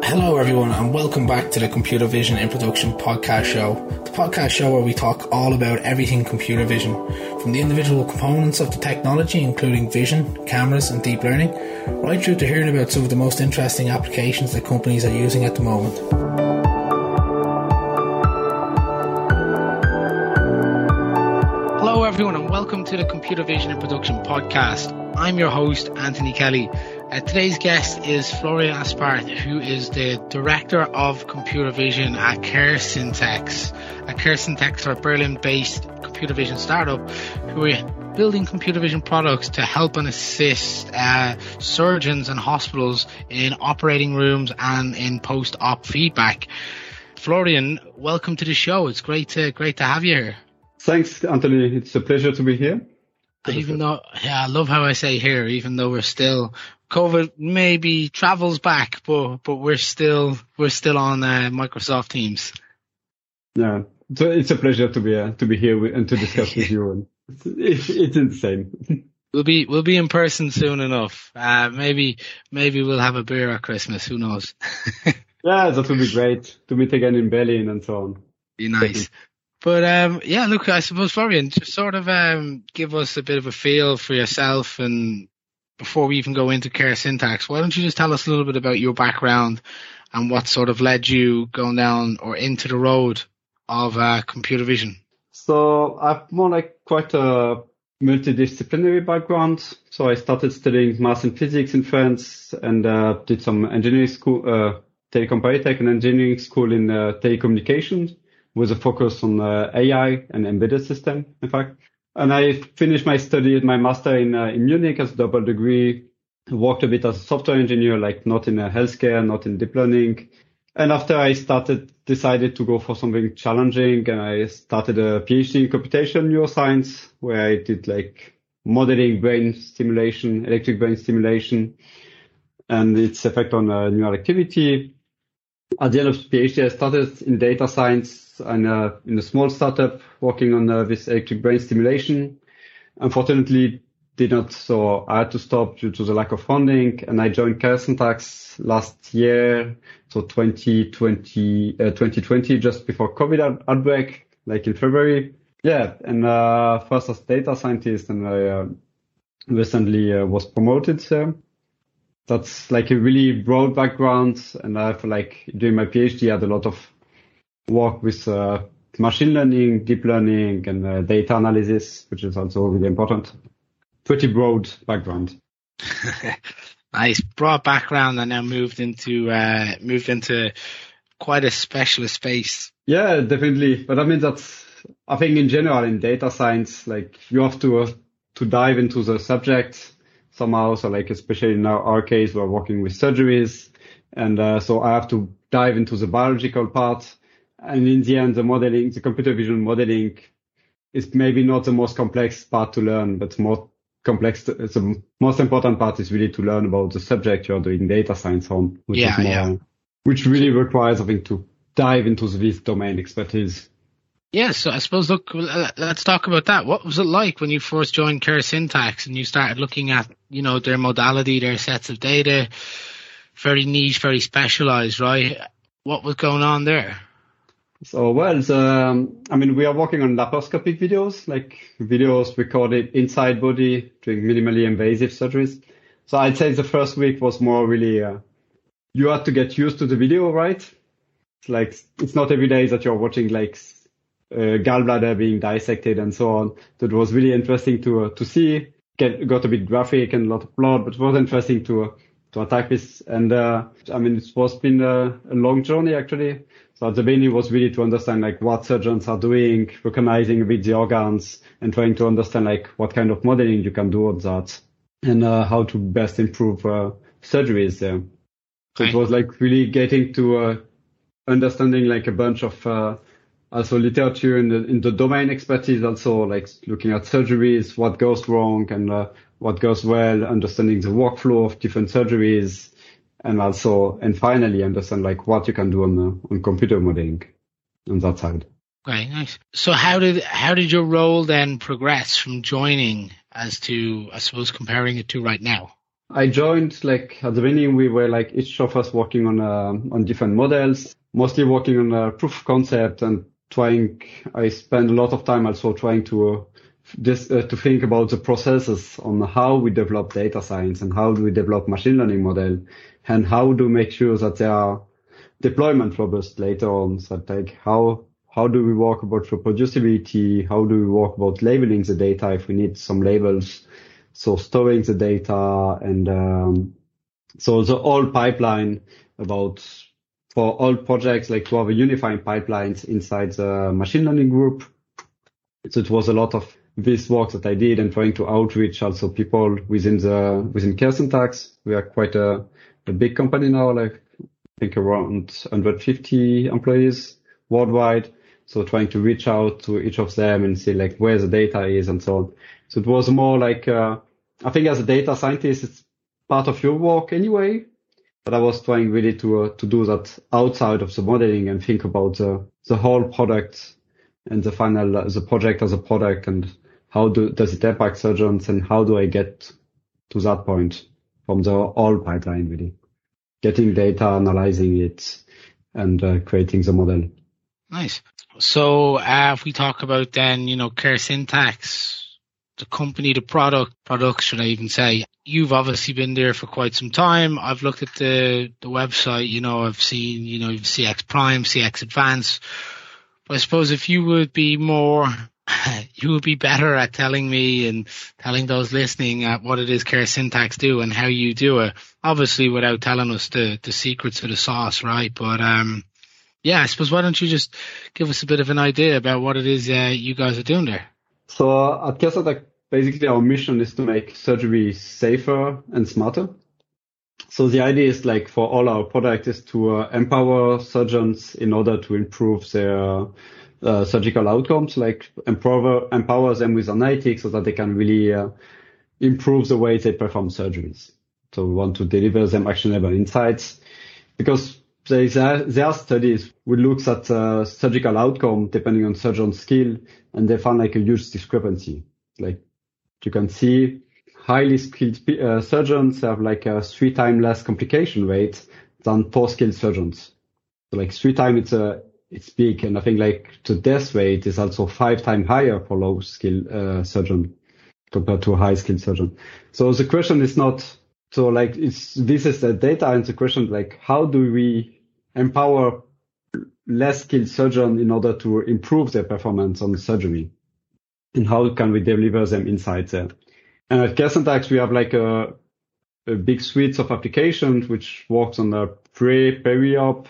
Hello everyone and welcome back to the Computer Vision in Production podcast show. The podcast show where we talk all about everything computer vision, from the individual components of the technology including vision, cameras and deep learning, right through to hearing about some of the most interesting applications that companies are using at the moment. Hello everyone and welcome to the Computer Vision in Production podcast. I'm your host Anthony Kelly. Today's guest is Florian Aspart, who is the Director of Computer Vision at CareSyntex. CareSyntex are a Berlin-based computer vision startup who are building computer vision products to help and assist surgeons and hospitals in operating rooms and in post-op feedback. Florian, welcome to the show. It's great to have you here. Thanks, Anthony. It's a pleasure to be here. I love how I say here, even though we're still COVID maybe travels back, but we're still on Microsoft Teams. Yeah, so it's a pleasure to be here and to discuss with you. It's insane. We'll be in person soon enough. Maybe we'll have a beer at Christmas. Who knows? Yeah, that would be great to meet again in Berlin and so on. Be nice. But look, I suppose Florian, just sort of give us a bit of a feel for yourself, and before we even go into CareSyntex, why don't you just tell us a little bit about your background and what sort of led you going down or into the road of computer vision? So I've more like quite a multidisciplinary background. So I started studying math and physics in France and did some engineering school, Telecom Polytech and engineering school in telecommunications, with a focus on AI and embedded system, in fact. And I finished my master in Munich as a double degree, worked a bit as a software engineer, like not in healthcare, not in deep learning. And after I decided to go for something challenging, and I started a PhD in computation neuroscience, where I did like modeling brain stimulation, electric brain stimulation, and its effect on neural activity. At the end of the PhD, I started in data science and in a small startup working on this electric brain stimulation. Unfortunately, did not, so I had to stop due to the lack of funding, and I joined CareSyntex last year, so 2020, just before COVID outbreak, like in February. Yeah, and first as data scientist, and I recently was promoted there. That's like a really broad background, and I feel like during my PhD I had a lot of work with machine learning, deep learning, and data analysis, which is also really important. Pretty broad background. Nice, broad background, and now moved into quite a specialist space. Yeah, definitely. But I mean, I think in general in data science, like you have to dive into the subject somehow. So like, especially in our case, we're working with surgeries. And so I have to dive into the biological part. And in the end, the computer vision modeling is maybe not the most complex part to learn, but more complex. The most important part is really to learn about the subject you're doing data science on, which really requires, I think, to dive into this domain expertise. Yeah, so I suppose, look, let's talk about that. What was it like when you first joined CareSyntex and you started looking at, their modality, their sets of data, very niche, very specialized, right? What was going on there? So, we are working on laparoscopic videos, like videos recorded inside body during minimally invasive surgeries. So I'd say the first week was more really, you had to get used to the video, right? It's not every day that you're watching like gallbladder being dissected and so on. So it was really interesting to see. Got a bit graphic and a lot of blood, but it was interesting to attack this. And it was been a long journey actually. So at the beginning it was really to understand like what surgeons are doing, recognizing a bit the organs, and trying to understand like what kind of modeling you can do on that, and how to best improve surgeries there. So it was like really getting to understanding like a bunch of also literature in the domain expertise, also like looking at surgeries, what goes wrong and what goes well, understanding the workflow of different surgeries, and finally understand like what you can do on computer modeling on that side. Okay, nice. So how did your role then progress from joining as to, I suppose, comparing it to right now? I joined like at the beginning, we were like each of us working on different models, mostly working on a proof of concept and I spend a lot of time also trying to to think about the processes on how we develop data science and how do we develop machine learning model and how do we make sure that they are deployment robust later on. So like how do we work about reproducibility? How do we work about labeling the data if we need some labels? So storing the data and so the whole pipeline for all projects, like to have a unifying pipelines inside the machine learning group. So it was a lot of this work that I did and trying to outreach also people within Care Syntax. We are quite a big company now, like I think around 150 employees worldwide. So trying to reach out to each of them and see like where the data is and so on. So it was more like, I think as a data scientist, it's part of your work anyway, but I was trying really to do that outside of the modeling and think about the whole product and the project as a product and how does it impact surgeons and how do I get to that point from the whole pipeline really, getting data, analyzing it and creating the model. Nice. So if we talk about then, Care Syntax, the company, the product, should I even say, you've obviously been there for quite some time. I've looked at the website, I've seen, you've CX Prime, CX Advance. But I suppose if you would be better at telling me and telling those listening at what it is Care Syntax do and how you do it, obviously without telling us the secrets of the sauce, right? But, I suppose why don't you just give us a bit of an idea about what it is you guys are doing there? So at Care Syntax, basically our mission is to make surgery safer and smarter. So the idea is like for all our products is to empower surgeons in order to improve their surgical outcomes, like empower them with analytics so that they can really improve the way they perform surgeries. So we want to deliver them actionable insights because there are studies which looks at surgical outcome depending on surgeon skill, and they found like a huge discrepancy. Like you can see highly skilled surgeons have like a 3 times less complication rate than poor skilled surgeons. So like 3 times it's big, and I think like the death rate is also 5 times higher for low skilled surgeon compared to a high skilled surgeon. So the question is not so like this is the data, and the question like how do we empower less skilled surgeons in order to improve their performance on surgery, and how can we deliver them insights there? And at Care Syntax, we have like a big suite of applications which works on the peri-op,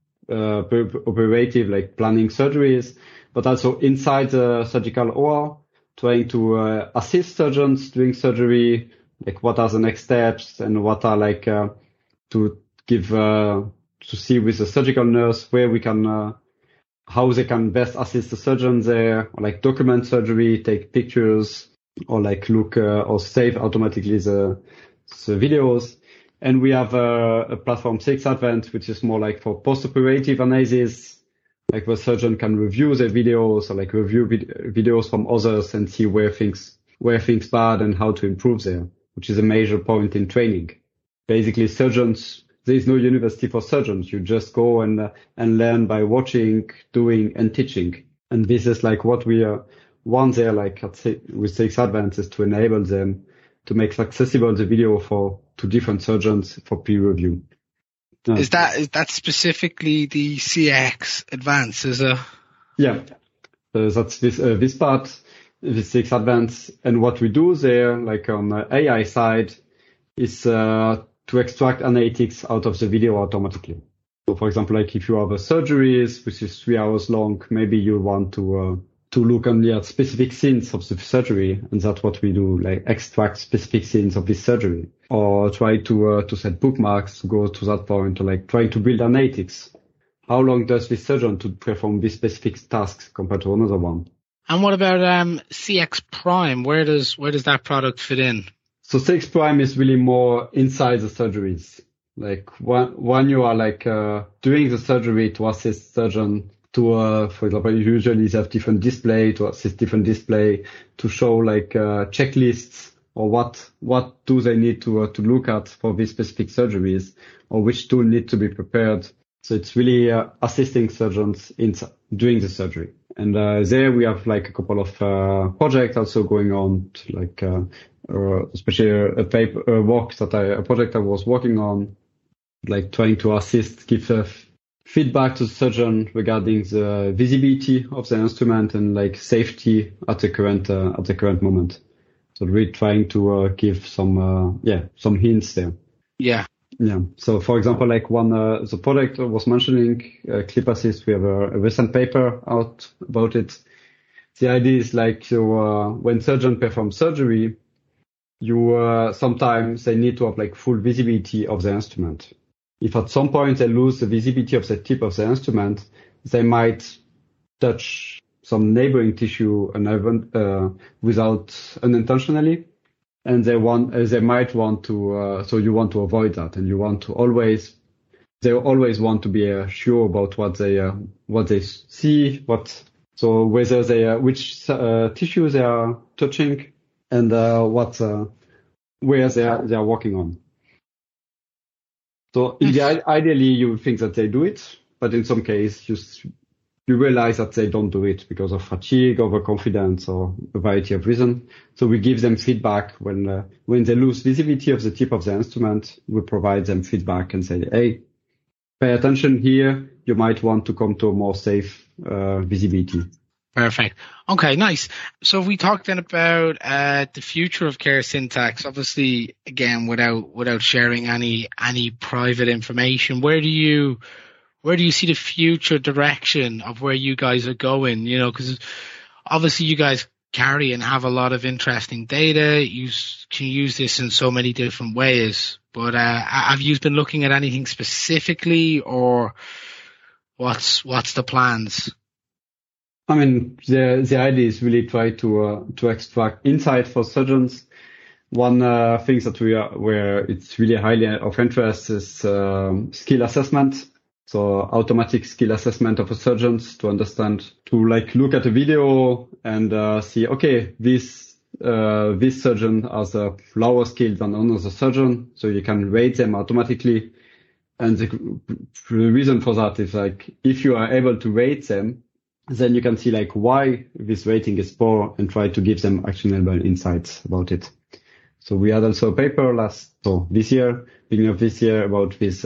operative, like planning surgeries, but also inside the surgical OR, trying to assist surgeons doing surgery, like what are the next steps and what are like to give to see with the surgical nurse where we can how they can best assist the surgeon there, or like document surgery, take pictures, or like look or save automatically the videos. And we have a platform CX Advance, which is more like for post-operative analysis, like where surgeon can review the videos or like review videos from others and see where things bad and how to improve there, which is a major point in training. Basically, surgeons, there is no university for surgeons. You just go and learn by watching, doing, and teaching. And this is like what we want there, like with CX Advance, is to enable them to make accessible the video to different surgeons for peer review. Is that specifically the CX Advance? Yeah, that's this part, this CX Advance, and what we do there, like on the AI side, is to extract analytics out of the video automatically. So, for example, like if you have a surgery which is 3 hours long, maybe you want to look only at specific scenes of the surgery, and that's what we do, like extract specific scenes of this surgery, or try to set bookmarks to go to that point, or like trying to build analytics. How long does this surgeon to perform this specific task compared to another one? And what about CX Prime? Where does that product fit in? So CX Prime is really more inside the surgeries. Like when you are like doing the surgery to assist surgeon to, for example, usually they have different display to assist different display to show like checklists or what do they need to look at for these specific surgeries, or which tool need to be prepared. So it's really assisting surgeons in doing the surgery. And there we have like a couple of projects also going on, like especially a project I was working on, like trying to give feedback to the surgeon regarding the visibility of the instrument and like safety at the current moment. So really trying to give some hints there. Yeah. Yeah. So for example, like the project I was mentioning, Clip Assist, we have a recent paper out about it. The idea is like, so, when surgeon perform surgery, sometimes they need to have like full visibility of the instrument. If at some point they lose the visibility of the tip of the instrument, they might touch some neighboring tissue without unintentionally. And they might want to, so you want to avoid that, and you want to they always want to be sure about what they see, so whether which tissue they are touching, and where they are working on. So ideally you would think that they do it, but in some case you realize that they don't do it because of fatigue, overconfidence, or a variety of reasons. So we give them feedback when they lose visibility of the tip of the instrument. We provide them feedback and say, hey, pay attention here. You might want to come to a more safe visibility. Perfect. Okay, nice. So we talked then about the future of CareSyntax. Obviously, again, without sharing any private information, where do you see the future direction of where you guys are going? You know, because obviously you guys carry and have a lot of interesting data. You can use this in so many different ways. But have you been looking at anything specifically, or what's the plans? I mean, the idea is really try to extract insight for surgeons. One thing that where it's really highly of interest is skill assessment. So automatic skill assessment of a surgeon to understand, to like look at a video and see, okay, this surgeon has a lower skill than another surgeon, so you can rate them automatically. And the reason for that is like, if you are able to rate them, then you can see like why this rating is poor and try to give them actionable insights about it. So we had also a paper beginning of this year about this,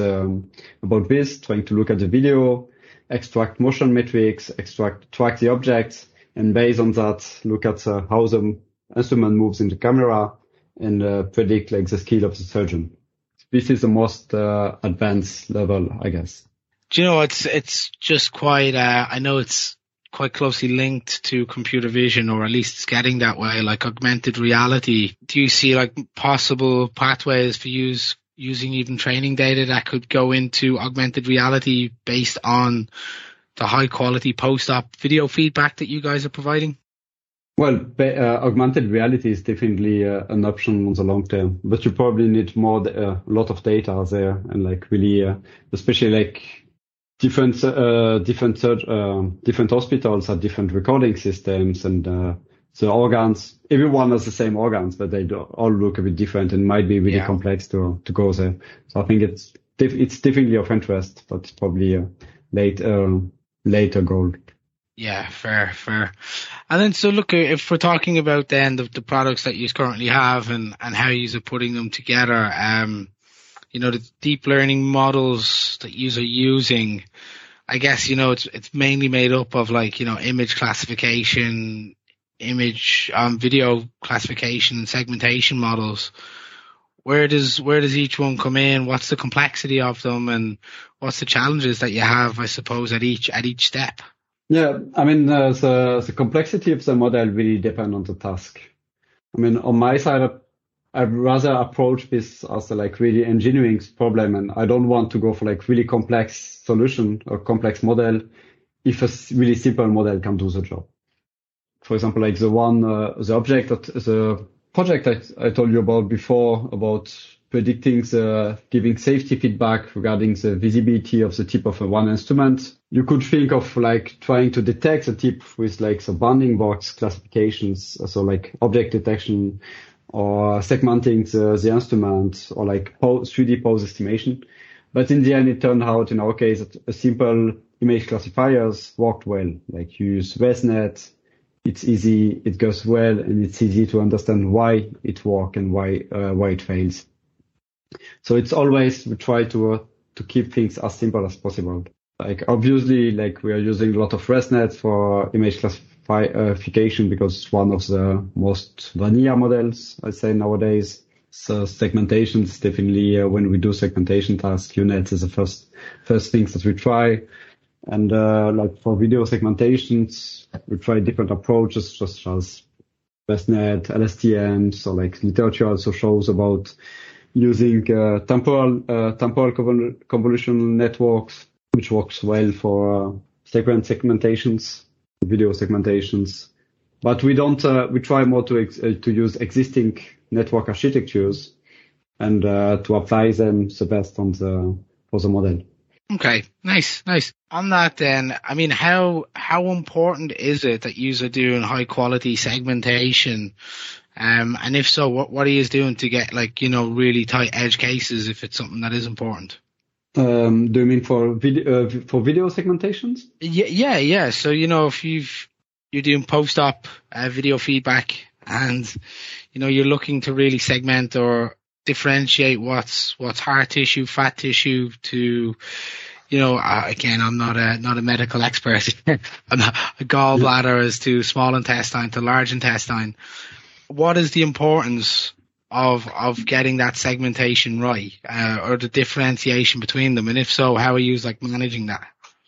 trying to look at the video, extract motion metrics, track the objects, and based on that, look at how the instrument moves in the camera and predict like the skill of the surgeon. This is the most advanced level, I guess. Do you know, it's just quite, I know it's quite closely linked to computer vision, or at least it's getting that way, like augmented reality. Do you see like possible pathways for using even training data that could go into augmented reality based on the high quality post-op video feedback that you guys are providing? Well, augmented reality is definitely an option on the long term, but you probably need a lot of data there, and like really, especially like different hospitals have different recording systems, and the organs, everyone has the same organs, but they all look a bit different and might be really complex to go there. So I think it's definitely of interest, but it's probably a later goal. Yeah, fair. And then, so look, if we're talking about then the products that you currently have and how you are putting them together, you know, the deep learning models that you are using, I guess, you know, it's mainly made up of like, you know, image classification, video classification and segmentation models. Where does each one come in? What's the complexity of them, and what's the challenges that you have, I suppose, at each step? Yeah, I mean, the complexity of the model really depends on the task. I mean, on my side, I'd rather approach this as a like really engineering problem, and I don't want to go for like really complex solution or complex model if a really simple model can do the job. For example, like the project I told you about before, about predicting giving safety feedback regarding the visibility of the tip of one instrument. You could think of like trying to detect the tip with like the bounding box classifications, so like object detection, or segmenting the instrument, or like 3D pose estimation. But in the end, it turned out in our case that a simple image classifiers worked well. Like you use ResNet, it's easy, it goes well, and it's easy to understand why it works and why it fails. So it's always, we try to keep things as simple as possible. Like obviously, like we are using a lot of ResNet for image classification because it's one of the most vanilla models, I say nowadays. So segmentation is definitely, when we do segmentation tasks, UNet is the first things that we try. And like for video segmentations, we try different approaches, such as ResNet, LSTM. So like literature also shows about using temporal convolutional networks, which works well for segmentations, video segmentations. But we don't. We try more to use existing network architectures and to apply them the best for the model. Okay, nice. On that then, I mean, how important is it that you are doing high quality segmentation? And if so, what are you doing to get really tight edge cases if it's something that is important? Do you mean for video segmentations? Yeah. So, if you're doing post-op video feedback and, you're looking to really segment or differentiate what's hard tissue, fat tissue to, again, I'm not a medical expert. I'm not a gallbladder as to small intestine to large intestine. What is the importance of getting that segmentation right, or the differentiation between them? And if so, how are you managing that?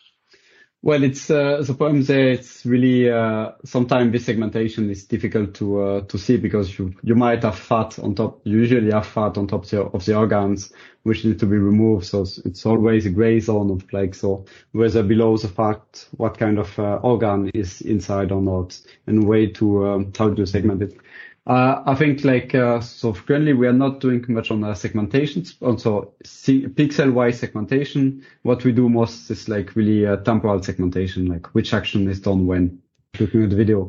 Well, it's the problem there. It's really sometimes this segmentation is difficult to see because you might have fat on top. You usually have fat on top of the organs which need to be removed. So it's always a gray zone of so whether below the fat what kind of organ is inside or not, and way to how to segment it. I think so currently we are not doing much on segmentation, also pixel-wise segmentation. What we do most is really temporal segmentation, like which action is done when looking at the video.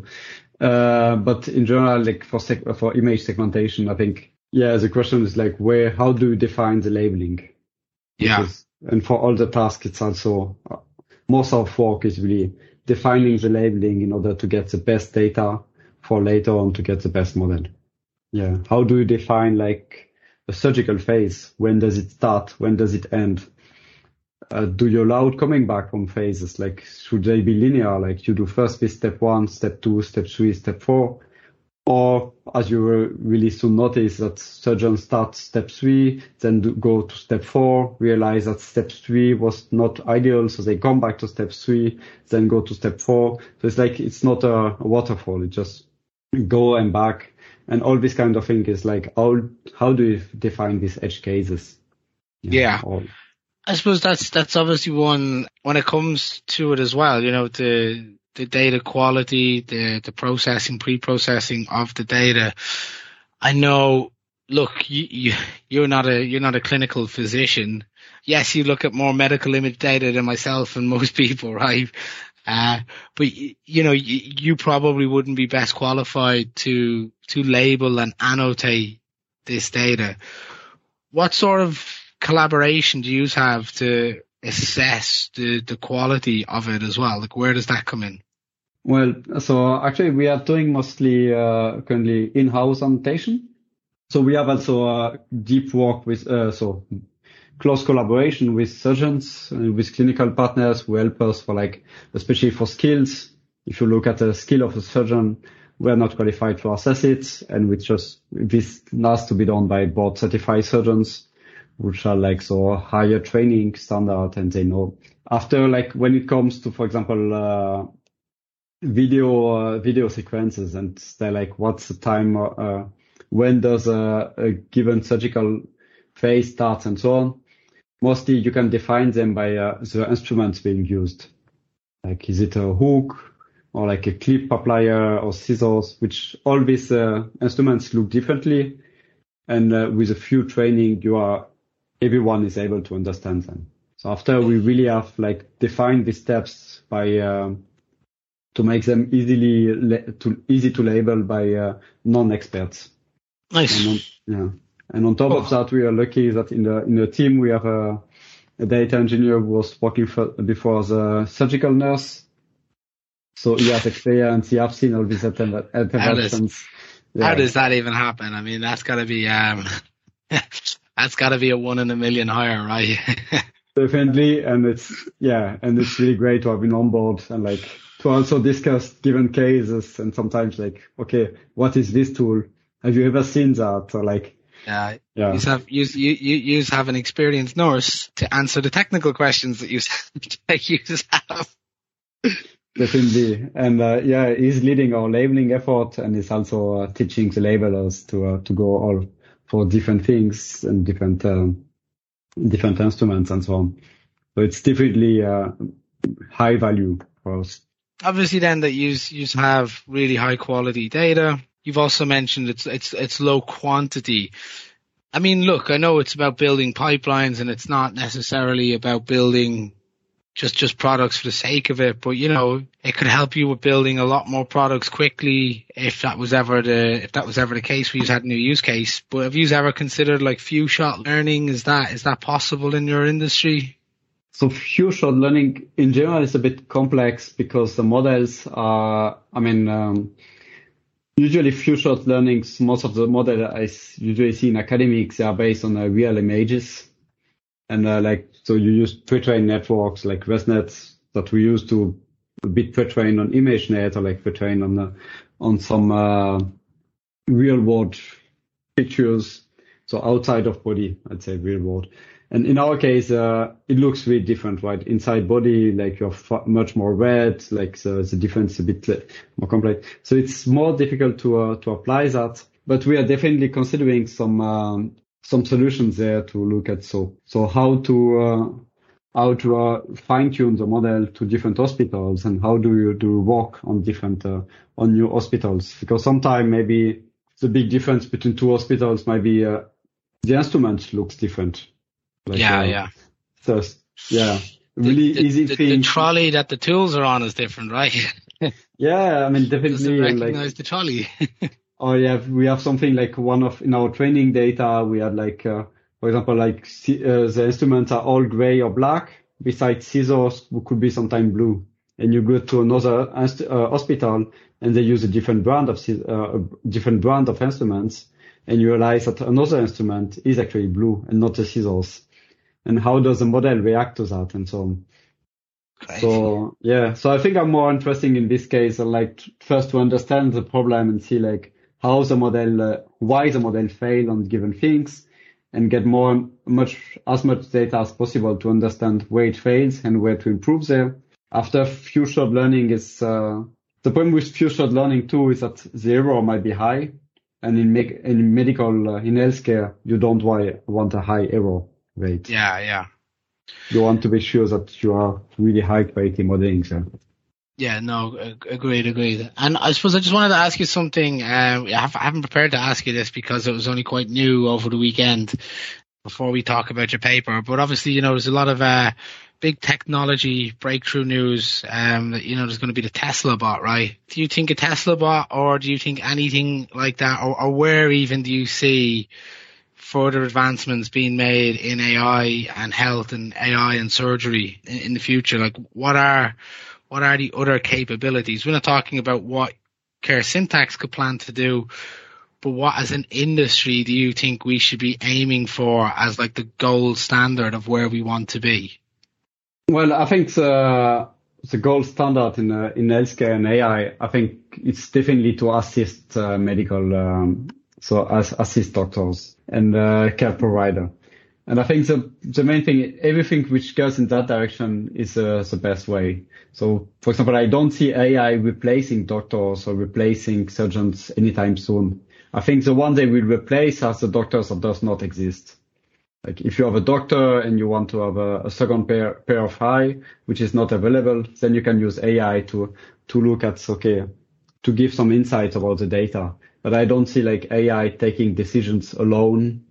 But in general, for image segmentation, I think, the question is how do you define the labeling? Yeah. And for all the tasks, it's also, most of work is really defining the labeling in order to get the best data for later on to get the best model. Yeah. How do you define a surgical phase? When does it start? When does it end? Do you allow coming back from phases? Should they be linear? You do first with step 1, step 2, step 3, step 4? Or as you will really soon notice that surgeons start step 3, then go to step 4, realize that step 3 was not ideal. So they come back to step 3, then go to step 4. So it's it's not a waterfall. It just go and back, and all this kind of thing is how do you define these edge cases? Yeah. I suppose that's obviously one when it comes to it as well, the data quality, the processing, pre-processing of the data. I know, look, you're not a clinical physician. Yes, you look at more medical image data than myself and most people, right? But you probably wouldn't be best qualified to label and annotate this data. What sort of collaboration do you have to assess the quality of it as well? Where does that come in? Well, so actually we are doing mostly currently in-house annotation. So we have also deep work with close collaboration with surgeons and with clinical partners who help us for especially for skills. If you look at the skill of a surgeon, we are not qualified to assess it, and this has to be done by board certified surgeons, which are higher training standard, and they know after when it comes to, for example, video sequences, and they're what's the time, when does a given surgical phase start, and so on. Mostly you can define them by the instruments being used. Is it a hook or a clip applier or scissors, which all these instruments look differently. And with a few training, everyone is able to understand them. So after we really have defined the steps by to make them easy to label by non-experts. Nice. Yeah. And on top of that, we are lucky that in the team we have a data engineer who was working before as a surgical nurse. So he has experience. He has seen all these interventions. How does that even happen? I mean, that's got to be that's got to be a 1 in a million hire, right? Definitely, and it's really great to have been on board and like to also discuss given cases and sometimes like, okay, what is this tool? Have you ever seen that? Or like, yeah. You have an experienced nurse to answer the technical questions that you have. Definitely, and he's leading our labeling effort, and he's also teaching the labelers to go all for different things and different instruments and so on. So it's definitely high value for us. Obviously, then that you have really high quality data. You've also mentioned it's low quantity. I mean, look, I know it's about building pipelines, and it's not necessarily about building just products for the sake of it, but you know, it could help you with building a lot more products quickly if that was ever the case where you had a new use case. But have you ever considered like few shot learning? Is that possible in your industry? So few shot learning in general is a bit complex because the models are, usually few shot learnings, most of the models I usually see in academics, they are based on real images. And so you use pre-trained networks like ResNet that we use to a bit pre-train on ImageNet or like pre-train on some real world pictures. So outside of body, I'd say real world. And in our case, it looks really different, right? Inside body, like you're much more red, like the difference a bit more complex. So it's more difficult to apply that, but we are definitely considering some solutions there to look at. So how to fine tune the model to different hospitals, and how do you do work on different on new hospitals? Because sometimes maybe the big difference between two hospitals might be the instrument looks different. Like, So really easy thing. The trolley that the tools are on is different, right? Yeah, I mean definitely. Doesn't recognize the trolley. Oh yeah, we have something like in our training data, we had like, for example, like the instruments are all gray or black, besides scissors, who could be sometimes blue. And you go to another hospital and they use a different brand of instruments, and you realize that another instrument is actually blue and not the scissors. And how does the model react to that and so on? Crazy. So yeah, so I think I'm more interested in this case, like first to understand the problem and see like how the model, why the model failed on given things, and get as much data as possible to understand where it fails and where to improve there. After few shot learning is, the problem with few shot learning too is that the error might be high, and in medical, in healthcare, you don't want a high error rate. Yeah. You want to be sure that you are really high quality modeling. So. Yeah, no, agreed. And I suppose I just wanted to ask you something. I haven't prepared to ask you this because it was only quite new over the weekend before we talk about your paper. But obviously, you know, there's a lot of big technology breakthrough news. There's going to be the Tesla bot, right? Do you think a Tesla bot, or do you think anything like that, or where even do you see further advancements being made in AI and health and AI and surgery in the future? Like, what are the other capabilities? We're not talking about what Care Syntax could plan to do, but what as an industry do you think we should be aiming for as like the gold standard of where we want to be? Well, I think the gold standard in healthcare and AI, I think it's definitely to assist medical, assist doctors and care provider. And I think the main thing, everything which goes in that direction is the best way. So, for example, I don't see AI replacing doctors or replacing surgeons anytime soon. I think the one they will replace are the doctors that does not exist. Like if you have a doctor and you want to have a second pair of eye, which is not available, then you can use AI to look at, to give some insights about the data. But I don't see like AI taking decisions alone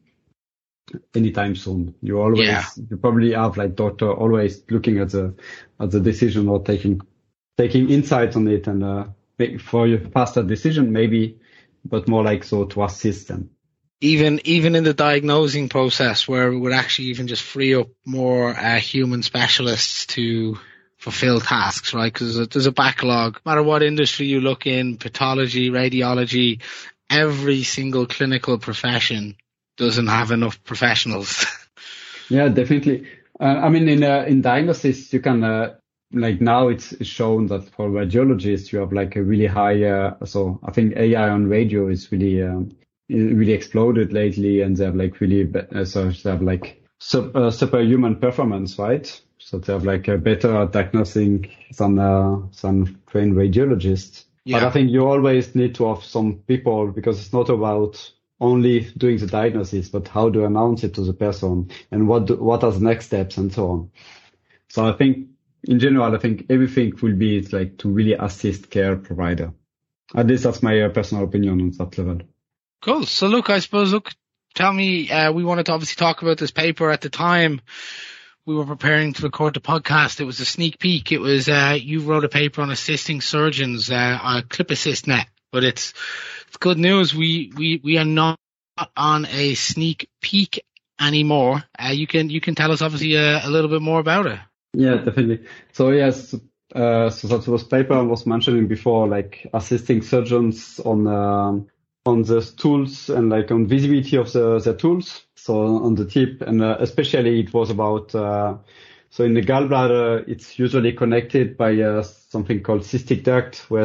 anytime soon. You probably have like doctor always looking at the decision or taking insights on it and make for your faster decision maybe, but more like so to assist them. even in the diagnosing process, where it would actually even just free up more human specialists to fulfill tasks, right? Because there's a backlog. No matter what industry you look in, pathology, radiology, every single clinical profession doesn't have enough professionals. Yeah, definitely. I mean, in diagnosis, you can like now it's shown that for radiologists you have like a really high. So I think AI on radio is really exploded lately, and they have like so they have like superhuman performance, right? So they have like a better diagnosing than trained radiologists. Yeah. But I think you always need to have some people, because it's not about only doing the diagnosis, but how to announce it to the person and what are the next steps and so on. So I think in general, I think everything will be like to really assist care provider. At least that's my personal opinion on that level. Cool. So look, tell me, we wanted to obviously talk about this paper at the time we were preparing to record the podcast. It was a sneak peek. It was, you wrote a paper on assisting surgeons, on ClipAssistNet, but it's good news. We are not on a sneak peek anymore. You can tell us obviously a little bit more about it. Yeah, definitely. So yes, so that was paper I was mentioning before, like assisting surgeons on the tools and like on visibility of the tools. So on the tip, and especially it was about, so in the gallbladder, it's usually connected by something called cystic duct, where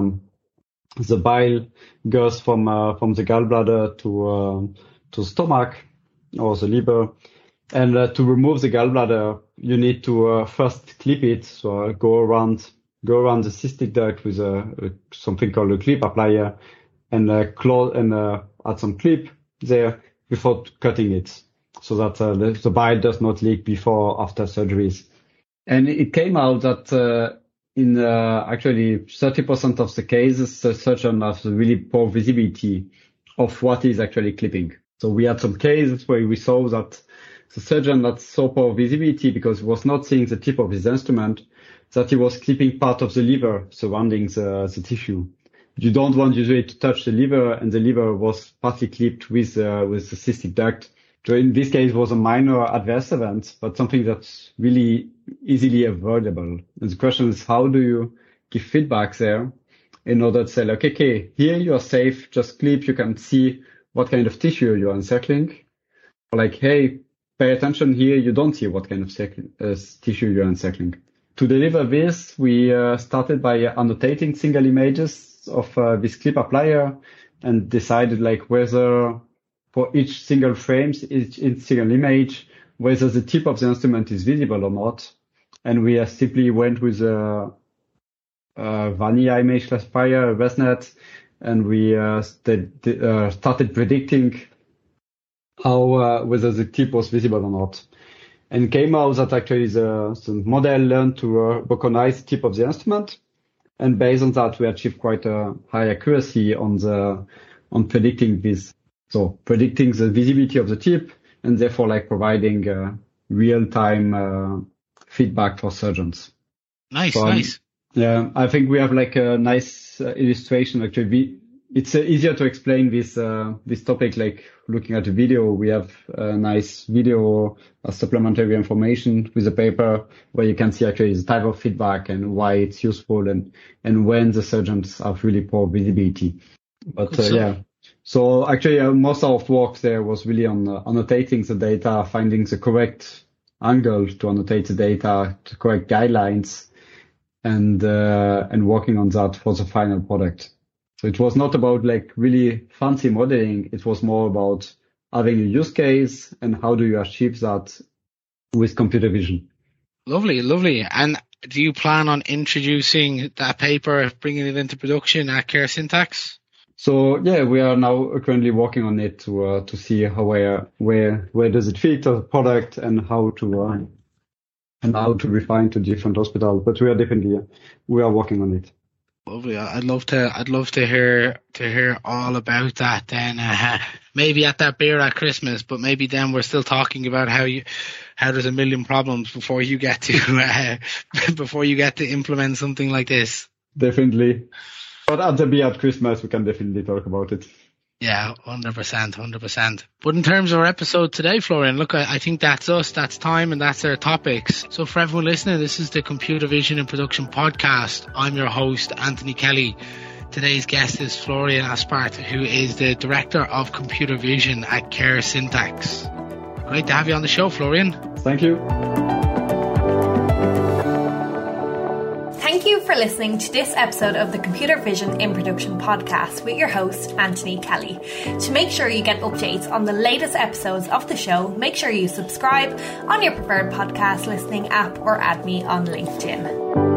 the bile goes from the gallbladder to stomach or the liver. And to remove the gallbladder, you need to first clip it. So go around the cystic duct with something called a clip applier, and add some clip there before cutting it, so that the bile does not leak before or after surgeries. And it came out that in actually 30% of the cases, the surgeon has really poor visibility of what is actually clipping. So we had some cases where we saw that the surgeon had so poor visibility because he was not seeing the tip of his instrument, that he was clipping part of the liver surrounding the tissue. You don't want usually to touch the liver, and the liver was partly clipped with the cystic duct. So in this case, it was a minor adverse event, but something that's really easily avoidable. And the question is, how do you give feedback there in order to say, like, okay, here you are safe, just clip, you can see what kind of tissue you are encircling. Or like, hey, pay attention here, you don't see what kind of tissue you are encircling. To deliver this, we started by annotating single images of this clip applier, and decided like whether for each single frames, each single image, whether the tip of the instrument is visible or not. And we simply went with a vanilla image classifier, ResNet, and we started predicting how whether the tip was visible or not. And came out that actually the model learned to recognize the tip of the instrument. And based on that, we achieved quite a high accuracy on predicting this. So predicting the visibility of the tip, and therefore like providing real-time feedback for surgeons. Nice, nice. Yeah, I think we have like a nice illustration. Actually, it's easier to explain this topic like looking at a video. We have a nice video, supplementary information with the paper, where you can see actually the type of feedback and why it's useful, and when the surgeons have really poor visibility. But yeah, so actually most of our work there was really on annotating the data, finding the correct angle to annotate the data, the correct guidelines, and working on that for the final product. So it was not about like really fancy modeling. It was more about having a use case and how do you achieve that with computer vision. Lovely, lovely. And do you plan on introducing that paper, bringing it into production at CareSyntax? So yeah, we are now currently working on it to see how where does it fit as a product, and how to refine to different hospitals. But we are working on it. Lovely. I'd love to hear all about that then. Maybe at that beer at Christmas, but maybe then we're still talking about how there's a million problems before you get to implement something like this. Definitely. But at the beer at Christmas, we can definitely talk about it. Yeah, 100%. But in terms of our episode today, Florian, look, I think that's us, that's time, and that's our topics. So for everyone listening, this is the Computer Vision in Production podcast. I'm your host, Anthony Kelly. Today's guest is Florian Aspart, who is the Director of Computer Vision at Care Syntax. Great to have you on the show, Florian. Thank you. Thank you for listening to this episode of the Computer Vision in Production podcast with your host, Anthony Kelly. To make sure you get updates on the latest episodes of the show, make sure you subscribe on your preferred podcast listening app or add me on LinkedIn.